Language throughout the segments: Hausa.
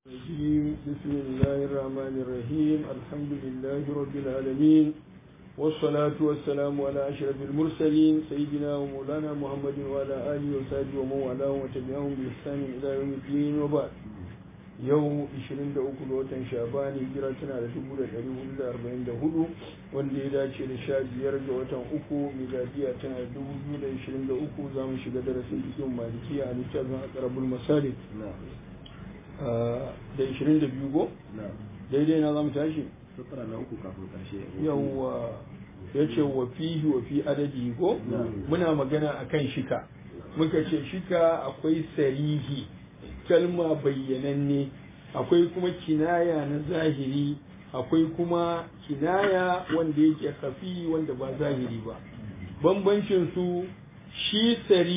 بسم الله الرحمن الرحيم الحمد لله رب العالمين والصلاة والسلام على أشرف المرسلين سيدنا ومولانا محمد وعلى آله وصحبه ومن والاه وتبعهم بإحسان إلى يوم الدين وبعد yau 23 ga watan Shaban hijira tana da 1444 wanda ya dace da 15 ga watan uku miladiya tana da 2023 za mu shiga darasin cikin malikiya a littafin aqrabul masalik da 22 go daidai na zamu tashi sura na uku kafin karshe yawa yace wa fihi wa fi adadi go muna magana akan shika muka ce shika akwai sarihi kalma bayyananne akwai kuma kinaya na zahiri akwai kuma kinaya wanda yake kafi wanda ba zahiri ba bambancin su shi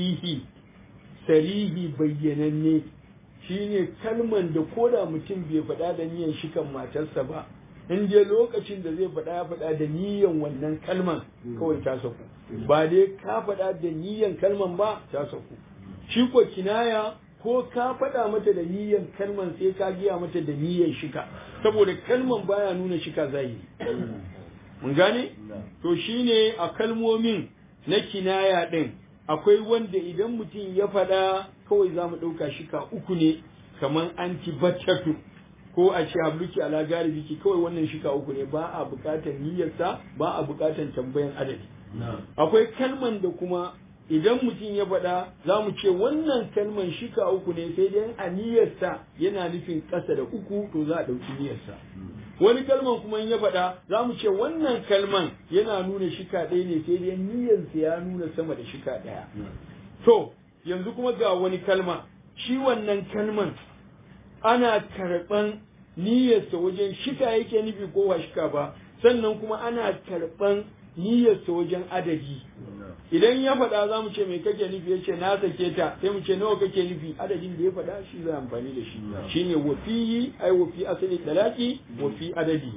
sarihi bayyananne shine kalman da koda mutum bai faɗa da niyan shikan matarsa ba in je lokacin da zai faɗa ya faɗa da niyan wannan kalman kawai ta saku ba dai ka faɗa da niyan kalman ba ta saku shi ko kinaya ko ka faɗa mata da niyyar kalman sai ka giya mata da niyyar shika saboda kalman baya nuna shika zahiri mun gane to shine a kalmomin na kinaya din akwai wanda idan mutum ya faɗa kawai za mu ɗauka shika uku ne kamar antibatatu ko a ce habluki ala garibiki kawai wannan shika uku ne ba a buƙatar niyyarsa ba a buƙatar tambayan adadi akwai kalman da kuma idan mutum ya faɗa za mu ce wannan kalman shika uku ne sai dai a niyyarsa yana nufin ƙasa da uku to za a ɗauki niyyarsa wani kalman kuma in ya faɗa za mu ce wannan kalman yana nuna shika ɗaya ne sai dai niyyarsa ya nuna sama da shika ɗaya to yanzu kuma ga wani kalma shi wannan kalman ana karɓan niyyarsa wajen shika yake nufi ko ba shika ba sannan kuma ana karɓan niyyarsa wajen adadi idan ya faɗa za mu ce mai kake nufi ya ce na sake ta sai mu ce nawa kake nufi adadin da ya faɗa shi za amfani da shi shine wafiyi ai wafi asali talaki wafi adadi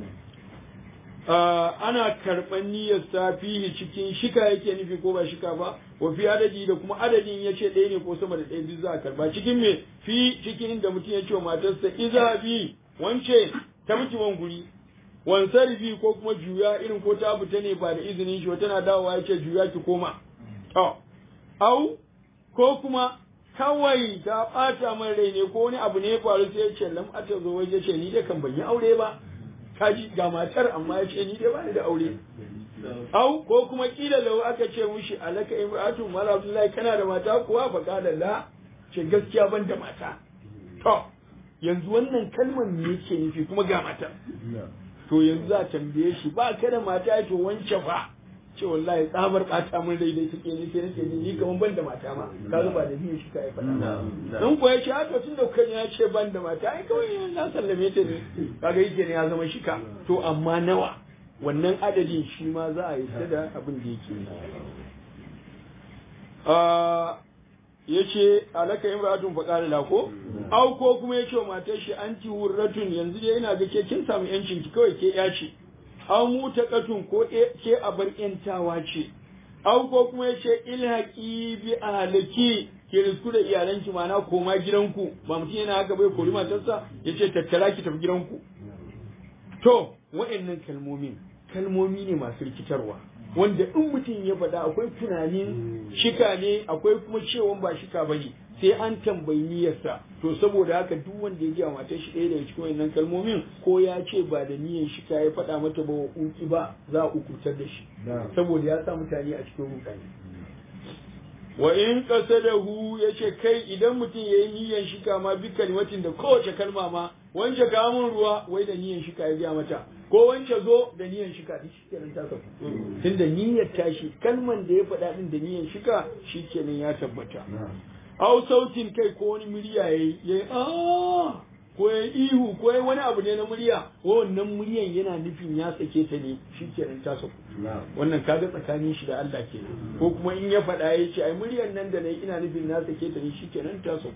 ana karɓar niyyar sa fihi cikin shika yake nufi ko ba shika ba wafi adadi da kuma adadin ya ce ɗaya ne ko sama da ɗaya biyu za a karɓa cikin me fi cikin inda mutum ya ce wa matarsa iza bi wance ta miki wan guri wansarifi ko kuma juya irin ko ta fita ne ba da izinin shi tana dawowa ya ce juya ki koma to au ko kuma kawai ta bata min rai ne ko wani abu ne ya faru sai ya ce lam ata zo waje ce ni dai kan ban yi aure ba kaji ga matar amma ya ce ni dai ba ni da aure au ko kuma kila lau aka ce mushi alaka imratu mala abdullahi kana da mata kuwa fa kada la ce gaskiya ban da mata to yanzu wannan kalmar me yake nufi kuma ga mata to yanzu za a tambaye shi ba ka da mata to wance fa ce wallahi tsamar bata mun rai dai take ne sai nake ni kaman ban da mata ma ka ba da biyu shi kai faɗa dan ko ya ce haka tun da kan ya ce ban da mata ai kawai na sallame ta ne kaga yake ne ya zama shika to amma nawa wannan adadin shi ma za a yi da abin da yake yace alaka imra'atun fa qala la ko au ko kuma yace wa matar shi anti hurratun yanzu dai ina ga ke kin samu yancin ki kawai ke ya ce au mutaqatun ko ke abar yantawa ce au ko kuma yace ilhaqi bi ahliki ke risku da iyalanki mana koma gidanku ba mutum yana haka bai kori matarsa yace tattara ki tafi gidanku to wa'annan kalmomi ne masu rikitarwa wanda in mutum ya faɗa akwai tunanin shika ne akwai kuma cewa ba shika ba ne sai an tambayi niyyarsa to saboda haka duk wanda ya ji a matar shi ɗaya daga cikin wannan kalmomin ko ya ce ba da niyyar shika ya faɗa mata ba wa uki ba za a ukutar da shi saboda ya sa mutane a cikin rukani wa in qasadahu yace kai idan mutum yayi niyyar shika ma bi kalimatin da kowace kalma ma wance ka mun ruwa wai da niyyar shika ya ga mata ko wance zo da niyyar shika din shikenan ta tafi tun da niyyar tashi kalman da ya faɗa din da niyyar shika shikenan ya tabbata au sautin kai ko wani murya yayi ko ya ihu ko ya wani abu ne na murya wannan muryan yana nufin ya sake ta ne shikenan ta saku wannan kaga tsakanin shi da Allah ke ko kuma in ya faɗa ya ce ai muryan nan da nayi ina nufin na sake ta ne shikenan ta saku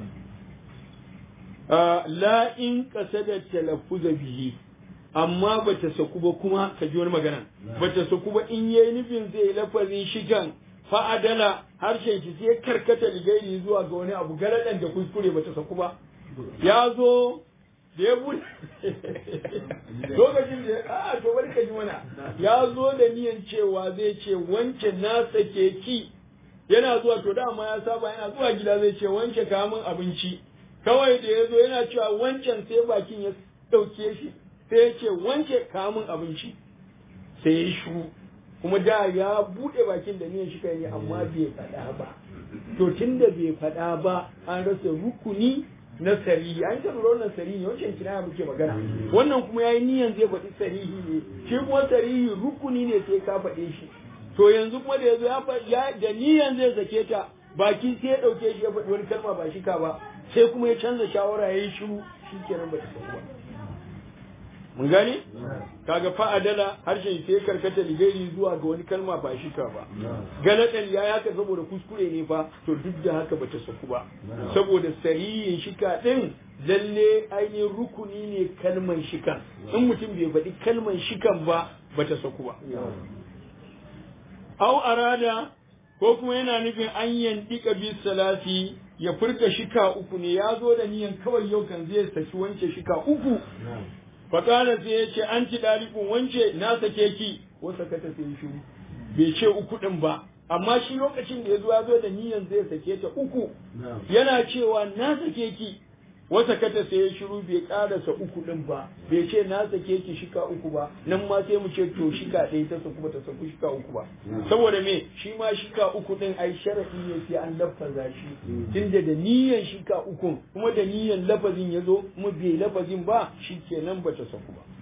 la in qasada talaffuza bihi amma bata saku ba kuma ka ji wani magana bata saku ba in yayi nufin zai lafazin shigan fa'adala harshen shi sai karkata ligairi zuwa ga wani abu galadan da kuskure bata saku ba ya zo da ya bude lokacin da to bari ka ji mana ya zo da niyan cewa zai ce wance na sake ki yana zuwa to dama ya saba yana zuwa gida zai ce wance ka min abinci kawai da ya zo yana cewa wancan sai bakin ya dauke shi sai ya ce wance ka min abinci sai ya shu kuma da ya bude bakin da niyan shi kai ne amma bai faɗa ba to tunda bai faɗa ba an rasa rukuni na sarihi an taɓa wannan sarihi wancan kinaya muke magana wannan kuma yayi niyan zai faɗi sarihi ne shi kuma sarihi rukuni ne sai ka faɗe shi to yanzu kuma da yazo ya da niyan zai sake ta baki sai ya dauke shi ya faɗi wani kalma ba shika ba sai kuma ya canza shawara yayi shiru shikenan ba ta saku ba mun gane kaga fa'adala harshen sai karkata ligairi zuwa ga wani kalma ba shika ba galadan ya yaka saboda kuskure ne fa to duk da haka bata saku ba saboda sariyin shika din lalle ainihin rukuni ne kalman shikan in mutum bai faɗi kalman shikan ba bata saku ba au arada ko kuma yana nufin an yantika bi salati ya furta shika uku ne ya zo da niyan kawai yau kan zai saki wance shika uku fakala sai ya ce an ci ɗalibin wance na sake ki ko sakata sai shi bai ce uku ɗin ba amma shi lokacin da ya zo da niyan zai sake ta uku yana cewa na sake ki wata kata sai ya shiru bai karasa uku ɗin ba bai ce na sake ki shika uku ba nan ma sai mu ce to shika ɗaya ta saku ba ta saku shika uku ba saboda me shi ma shika uku ɗin ai sharafi ne sai an lafaza shi tunda da niyan shika uku kuma da niyan lafazin ya zo kuma bai lafazin ba shi kenan ba ta saku ba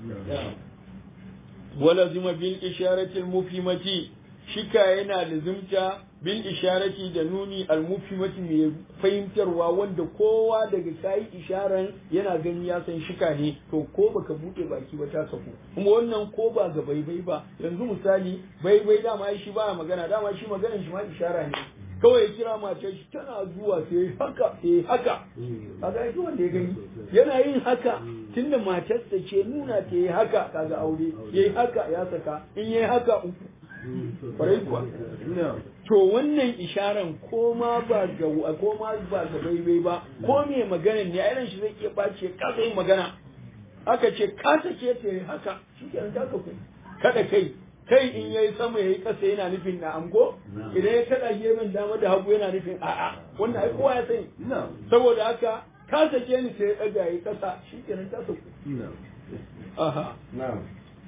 wala zima bil isharatil mufimati shika yana lazimta bil isharati da nuni al mufimati mai fahimtarwa wanda kowa daga kai isharan yana gani ya san shika ne to ko baka bude baki ba ta sako kuma wannan ko ba ga baibai ba yanzu misali baibai dama shi ba magana dama shi maganar shi ma ishara ne kawai ya kira matar shi tana zuwa sai haka kaga ita wanda ya gani yana yin haka tunda matarsa ce nuna ta yi haka kaga aure yayi haka ya saka in yayi haka uku kwarai kuwa to wannan isharan koma ba ga baibai ba ko me maganar ne irin shi zai iya bace kasa yin magana aka ce ka sake ta yi haka shi ke ta ku kada kai in yayi sama yayi kasa yana nufin na amgo idan ya kada gefen dama da hagu yana nufin a'a wannan ai kowa ya sani saboda haka ka sake ni sai ya daga yayi kasa shi ke ta ku aha na'am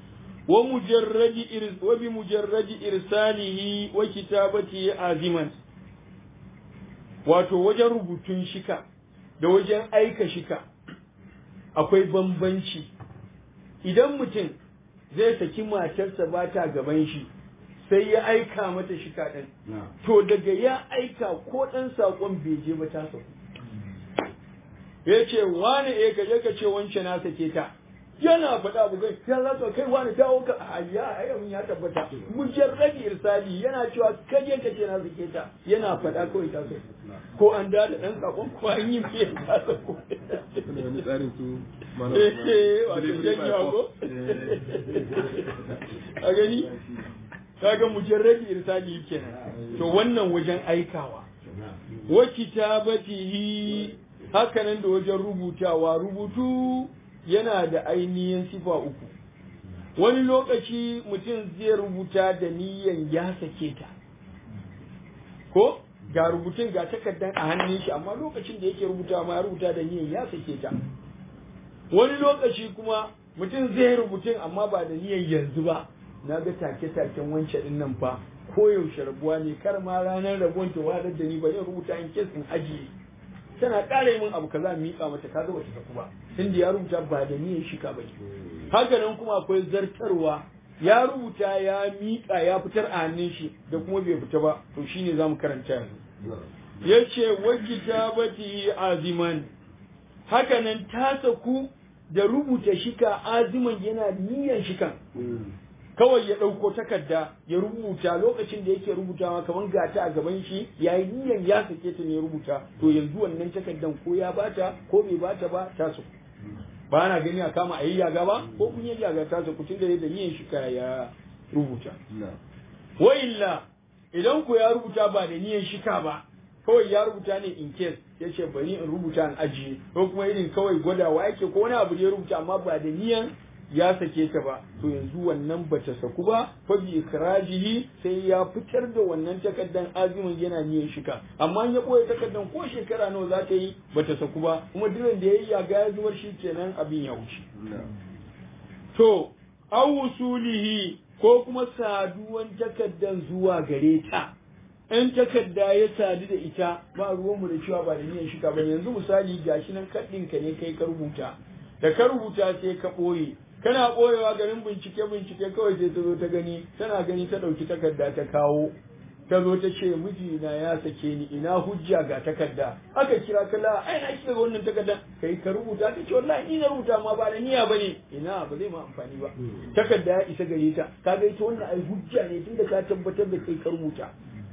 وبمجرد إرساله وكتابته عازما wato wajen rubutun shika da wajen aika shika akwai bambanci idan mutum zai saki matarsa ba ta gaban shi sai ya aika mata shika ɗin to daga ya aika ko ɗan saƙon bai je ba ta sauku ya ce wani ka je ka ce wance na sake ta yana faɗa bugai ya za ka kai wani dawo ka ayya ayyamin ya tabbata mujarradi irsali yana cewa kaje ka ce na zake ta yana faɗa kawai ta so ko an da dan sakon ko an yi fiye ta so ko wani tsarin su mana wato janyo ko a gani kaga mujarradi irsali kenan to wannan wajen aikawa wa kitabatihi hakanan da wajen rubutawa rubutu yana da ainihin sifa uku wani lokaci mutum zai rubuta da niyan ya sake ta ko ga rubutun ga takardar a hannun shi amma lokacin da yake rubuta ma ya rubuta da niyan ya sake ta wani lokaci kuma mutum zai rubutun amma ba da niyan yanzu ba na ga take-taken wancan din nan fa koyaushe rabuwa ne kar ma ranar rabuwan ta wadar da ni ba zai rubuta in kes in ajiye tana ƙara yi min abu kaza miƙa mata kaga bata tafi ba inda ya rubuta ba da niyyar shika ba haka nan kuma akwai zartarwa ya rubuta ya miƙa ya fitar a hannun shi da kuma bai fita ba to shine zamu karanta yanzu yace wajitabati aziman haka nan ta saku da rubuta shika aziman yana niyyar shikan kawai ya ɗauko takarda ya rubuta lokacin da yake rubutawa kamar gata a gaban shi ya yi niyan ya sake ta ne rubuta to yanzu wannan takardan ko ya bata ko bai bata ba ta su ba na gani a kama a yi yaga ba ko kun yi yaga ta su tun da yadda niyan shi ya rubuta wa illa idan ku ya rubuta ba da niyan shika ba kawai ya rubuta ne in case ya ce bari in rubuta in ajiye ko kuma irin kawai gwadawa yake ko wani abu da ya rubuta amma ba da niyan ya sake ta ba to yanzu wannan bata saku ba fa bi ikrajihi sai ya fitar da wannan takaddan azumin yana niyyar shika amma ya boye takaddan ko shekara nawa za ta yi bata saku ba kuma duk da yayi ya ga ya zuwar shi kenan abin ya wuce to aw wusulihi ko kuma saduwan takaddan zuwa gare ta in takadda ya sadu da ita ba ruwanmu da cewa ba da niyyar shika ba yanzu misali gashi nan kaddin ka ne kai ka rubuta da ka rubuta sai ka boye kana ɓoyewa garin bincike kawai sai ta zo ta gani tana gani ta ɗauki takarda ta kawo ta zo ta ce mijina ya sake ni ina hujja ga takarda aka kira kala ai na kira wannan takarda kai ka rubuta ta ce wallahi ni na rubuta ma ba da niyya bane ina ba zai ma amfani ba takarda ya isa gare ta kaga ita wannan ai hujja ne tunda ka tabbatar da kai ka rubuta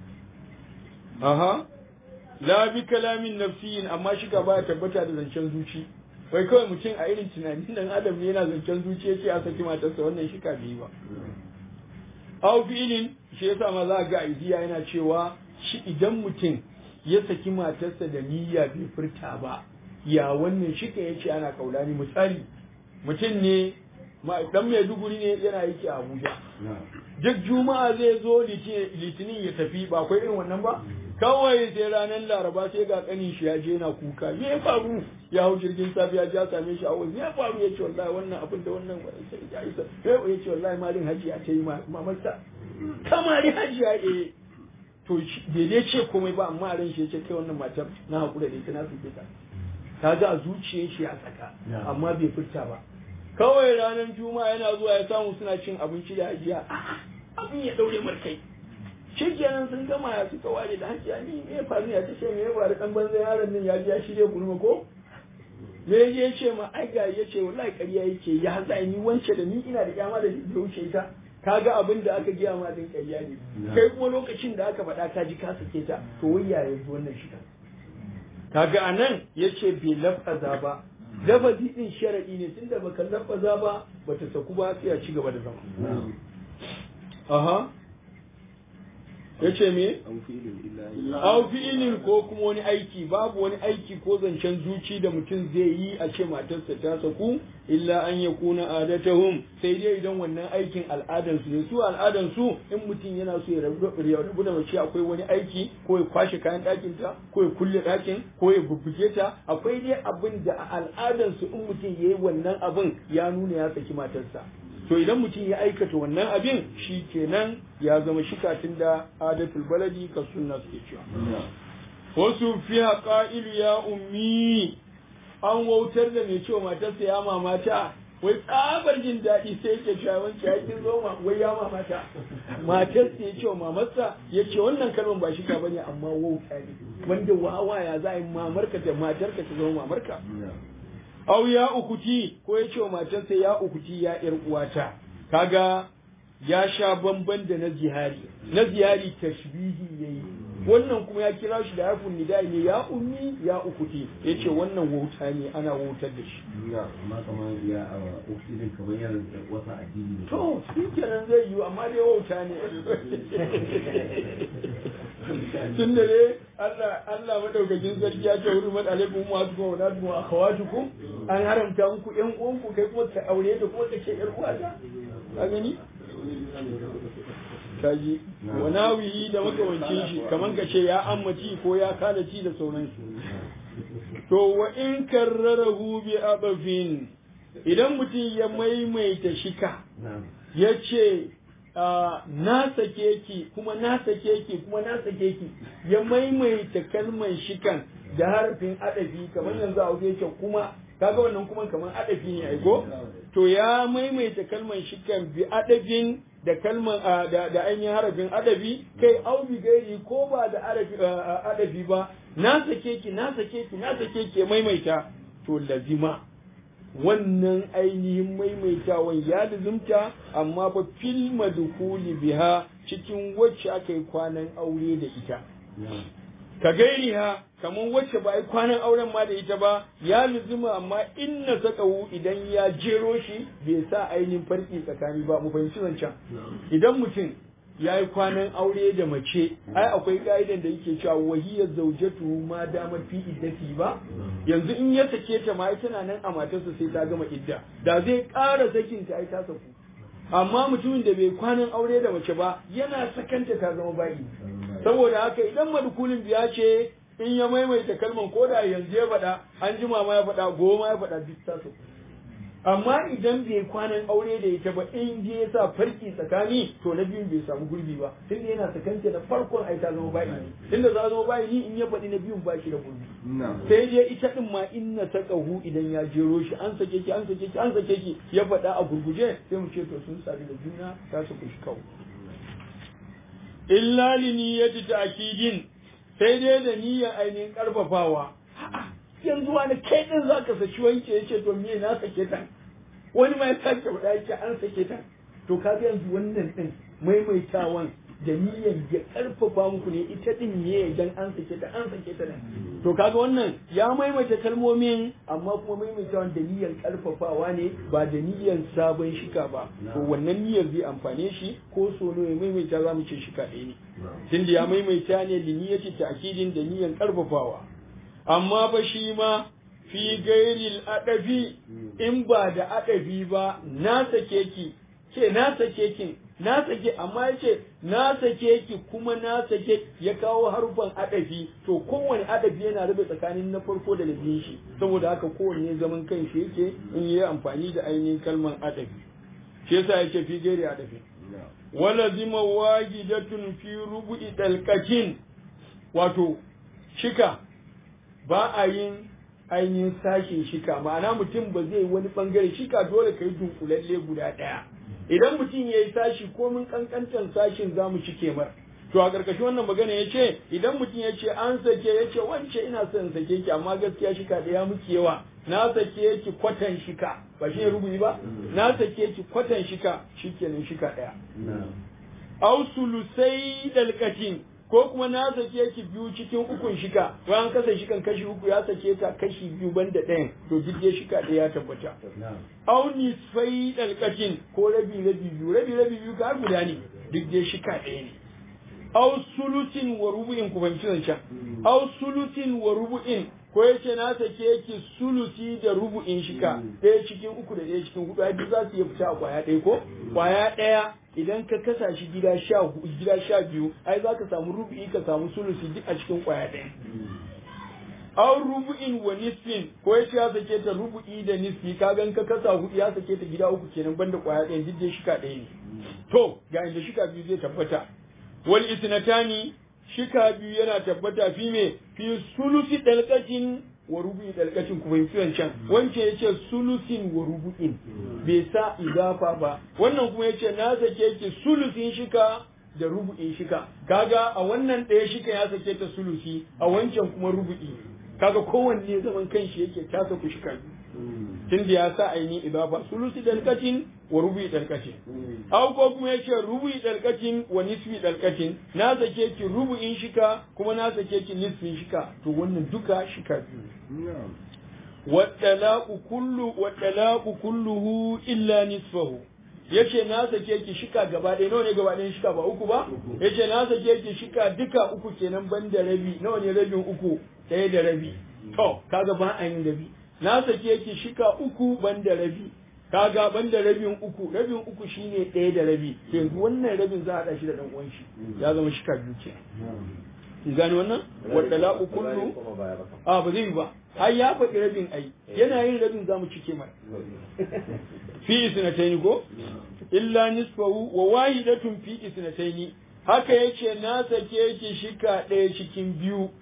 aha la bi kalamin nafsiyin amma shi ka baya tabbata da zancen zuci wai kawai mutum a irin tunanin dan adam ne yana zancen zuciya ce a saki matarsa wannan shi ka biyu ba aw fi'ilin shi yasa ma za ga idiya yana cewa shi idan mutum ya saki matarsa da niyya bai furta ba ya wannan shi ka yace ana kaulani misali mutum ne dan Maiduguri ne yana yake a Abuja duk juma'a zai zo litinin ya tafi ba akwai irin wannan ba kawai sai ranar laraba sai ga kanin shi ya je yana kuka me ya faru ya hau jirgin safiya ya same shi a wani ya faru ya ce wallahi wannan abin da wannan sai ya isa ya ce wallahi malin haji a ce mamarsa kamar haji ya to bai dai ce komai ba amma ran shi ya ce kai wannan matar na hakura da ita na suke ta kaga a zuciyar shi ya saka amma bai furta ba kawai ranar juma'a yana zuwa ya samu suna cin abinci da hajiya abin ya daure markai shi kenan sun gama ya suka ware da hajiya ni me faru ya tace me ya faru dan banzan yaron nan ya ji ya shirye gulma ko me ya ce ma ai ga ya ce wallahi ƙarya yake ya hatsa ni wance da ni ina da kyama da wuce ita kaga abin da aka giya ma din ƙarya ne kai kuma lokacin da aka faɗa ka ji ka sake ta to wai ya yanzu wannan shi kaga anan yace bai lafaza ba lafazi din sharadi ne tunda baka lafaza ba bata saku ba sai a ci gaba da zama aha yace me au fi'ilin ko kuma wani aiki babu wani aiki ko zancen zuci da mutum zai yi a ce matarsa ta saku illa an ya kuna adatahum sai dai idan wannan aikin al'adan su ne su al'adan su in mutum yana so ya rabu da mace akwai wani aiki ko ya kwashe kayan ɗakin ta ko ya kulle ɗakin ko ya bubbuge ta akwai dai abin da a al'adan su in mutum yayi wannan abin ya nuna ya saki matarsa to idan mutum ya aikata wannan abin shi kenan ya zama shikatin da adatul baladi ka sunna suke cewa wasu fiha qa'ilu ya ummi an wautar da mai cewa matarsa ya mamata wai tsabar jin daɗi sai yake cewa wancan ya kin zo wai ya mamata matarsa ya ce wa mamarsa ya ce wannan kalman ba shika bane amma wauta ne wanda wawa ya za a yi mamarka da matarka ta zama mamarka au ya ukuti ko ya ce wa matarsa ya ukuti ya ƴar uwata kaga ya sha bamban da na zihari tashbihi yayi wannan kuma ya kira shi da harfin nida ne ya ummi ya ukuti yace wannan wauta ne ana wautar da shi amma kamar ya ukuti din kamar yana wasa addini to shi kenan zai yi amma dai wauta ne tun da dai Allah madaukakin sarki ya ce hurumat alaikum wa atukum wa natukum wa akhawatukum an haramta muku ƴan uwanku kai kuma ka aure da kuma kace ƴar uwata ka gani kaji wa nawihi da makawancin shi kaman kace ya ammaci ko ya kalaci da sauransu to wa in karrarahu bi abafin idan mutum ya maimaita shika yace na sake ki kuma na sake ki kuma na sake ki ya maimaita kalman shikan da harfin adafi kamar yanzu a yake kuma kaga wannan kuma kamar adafi ne aiko to ya maimaita kalman shikan bi adafin da kalman da ainihin harafin adabi kai au bi gairi ko ba da adabi ba na sake ki na sake ki na sake ki maimaita to lazima wannan ainihin maimaitawan ya lizumta amma fa fil madkhuli biha cikin wacce aka yi kwanan aure da ita ka gairiha kamar wacce ba yi kwanan auren ma da ita ba ya lizuma amma inna sakawu idan ya jero shi bai sa ainihin farki tsakani ba mu fahimci zancen idan mutum yayi kwanan aure da mace ai akwai ka'idan da yake cewa wahiyar zaujatu ma dama fi iddati ba yanzu in ya sake ta ma tana nan a matarsa sai ta gama idda da zai ƙara sakin ta ai ta saku amma mutumin da bai kwanan aure da mace ba yana sakanta ta zama bayi saboda haka idan madkulin biya ce in ya maimaita kalman ko da yanzu ya faɗa an jima ma ya faɗa goma ya faɗa duk ta saku amma idan bai kwanan aure da ita ba in je ya sa farki tsakani to na biyun bai samu gurbi ba tunda yana sakanta na farkon ai ta zama bayi tunda za zama bayi in ya faɗi na biyun ba shi da gurbi sai dai ita din ma in na taqahu idan ya jero shi an sake ki an sake ki an sake ki ya faɗa a gurguje sai mu ce to sun sadu da juna ta su kushi kawo illa li niyyati ta'kidin sai dai da niyyar ainihin karfafawa yanzu wani kai din zaka saki wanke yace to me na sake ta wani ma ya sake faɗa yake an sake ta to kaga yanzu wannan din maimaitawan da niyyar ya karfafa muku ne ita din ne idan an sake ta an sake ta to kaga wannan ya maimaita kalmomin amma kuma maimaitawan da niyyar karfafawa ne ba da niyyar sabon shika ba to wannan niyyar zai amfane shi ko sono ya maimaita za mu ce shika ɗaya ne tunda ya maimaita ne da niyyar ta'kidin da niyyar karfafawa amma ba shi ma fi gairil adabi in ba da adabi ba na sake ki ce na sake ki na sake amma yace na sake ki kuma na sake ya kawo harufan adabi to kowane adabi yana rabe tsakanin na farko da na biyun shi saboda haka kowanne zaman kan shi yake in yi amfani da ainihin kalman adabi shi yasa yake fi gairi adabi wala zima wajidatun fi rubu'i dalqatin wato shika ba a yin ainihin sashin shika ma'ana mutum ba zai wani bangare shika dole kai dunkulalle guda ɗaya idan mutum ya yi sashi komin kankantan sashin za mu cike mar to a ƙarƙashin wannan magana ya ce idan mutum ya ce an sake ya ce wance ina son sake ki amma gaskiya shika ɗaya muke yawa na sake ki kwatan shika ba shi ne rubuyi ba na sake ki kwatan shika shikenan shika ɗaya au sulusai dalkatin ko kuma na sake ki biyu cikin ukun shika bayan kasa shikan kashi uku ya sake ta kashi biyu banda ɗayan to duk dai shika ɗaya ya tabbata au nisfai dalkatin ko rabi biyu ka guda ne duk dai shika ɗaya ne au sulutin wa rubu'in ku fahimci zancen au sulutin wa rubu'in ko yace na sake ki sulusi da rubu'in shika ɗaya cikin uku da ɗaya cikin hudu ai duk za su iya fita a kwaya ɗaya ko kwaya ɗaya idan ka kasa shi gida 12 ai za ka samu rubu'i ka samu sulusi duk a cikin kwaya ɗaya aw rubu'in wa nisfin ko yace ya sake ta rubu'i da nisfi ka gan ka kasa hudu ya sake ta gida uku kenan banda kwaya ɗaya duk dai shika ɗaya ne to ga inda shika biyu zai tabbata wal isnatani shika biyu yana tabbata fi me fi sulusi dalqatin wa rubu'i dalqatin ku fahimci wancan wancan yace sulusin wa rubu'in bai sa idafa ba wannan kuma yace na sake ki sulusin shika da rubu'in shika kaga a wannan ɗaya shika ya sake ta sulusi a wancan kuma rubu'i kaga kowanne zaman kanshi yake tasa ku shika tun da ya sa ainihin idafa sulusi dalqatin wa rubu'i dalqatin aw ko kuma yace rubu'i dalqatin wa nisfi dalqatin na sake ki rubu'in shika kuma na sake ki nisfin shika to wannan duka shika biyu waddalaqu kulluhu illa nisfahu yace na sake ki shika gaba ɗaya nawa ne gaba ɗayan shika ba uku ba yace na sake ki shika duka uku kenan banda rabi nawa ne rabin uku ɗaya da rabi to kaga ba a yin rabi na sake ki shika uku banda rabi kaga banda rabin uku shine ɗaya da rabi yanzu wannan rabin za a haɗa shi da ɗan uwan shi ya zama shika biyu ke in gani wannan wadda la'u kullu a ba zai yi ba ai ya faɗi rabin ai yana yin rabin za mu cike mai fi isnataini ko illa nisfahu wa wahidatun fi isnataini haka yace na sake ki shika ɗaya cikin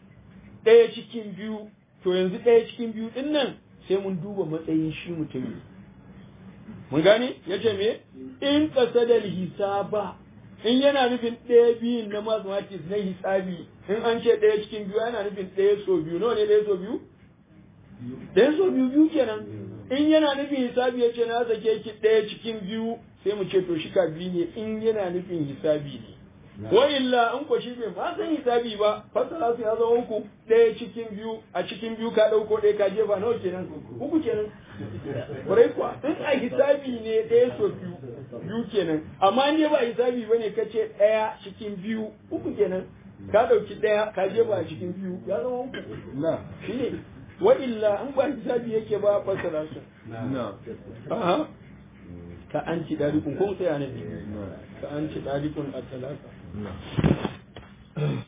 biyu to yanzu ɗaya cikin biyu din nan sai mun duba matsayin shi mutumin mun gane yace me in qasadal hisaba in yana nufin ɗaya biyun na mathematics na hisabi in an ce ɗaya cikin biyu yana nufin ɗaya so biyu nawa ne ɗaya so biyu ɗaya so biyu kenan in yana nufin hisabi ya ce na sake ki ɗaya cikin biyu sai mu ce to shika biyu ne in yana nufin hisabi ne wa illa in ko shi bai ma san hisabi ba fasara su ya zama uku ɗaya cikin biyu a cikin biyu ka ɗauko ɗaya ka jefa nawa kenan uku kenan Kwarai kuwa in a hisabi ne ɗaya so biyu kenan, amma ne ba hisabi ba ne ka ce ɗaya cikin biyu uku kenan, ka ɗauki ɗaya ka je ba cikin biyu ya zama uku. Shi ne wa illa in ba hisabi yake ba fasara su. Ka an ci ɗarikun ko sai ne ka an ci ɗarikun a talaka.